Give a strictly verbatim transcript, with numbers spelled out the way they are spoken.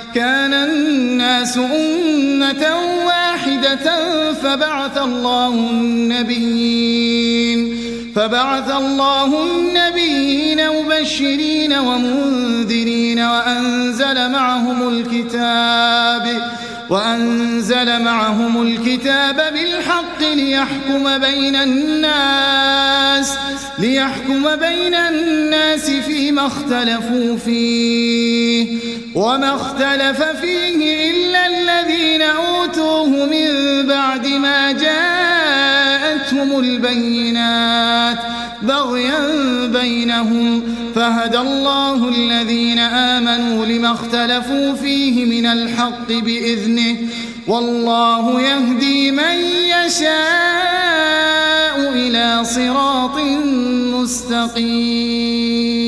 كان الناس أمة واحدة فبعث الله النبيين فبعث الله النبيين مبشرين ومنذرين وأنزل معهم الكتاب وأنزل معهم الكتاب بالحق ليحكم بين الناس ليحكم بين الناس فيما اختلفوا فيه وما اختلف فيه إلا الذين أوتوه من بعد ما جاءتهم البينات بغيا بينهم فهدى الله الذين آمنوا لما اختلفوا فيه من الحق بإذنه والله يهدي من يشاء إلى صراط مستقيم.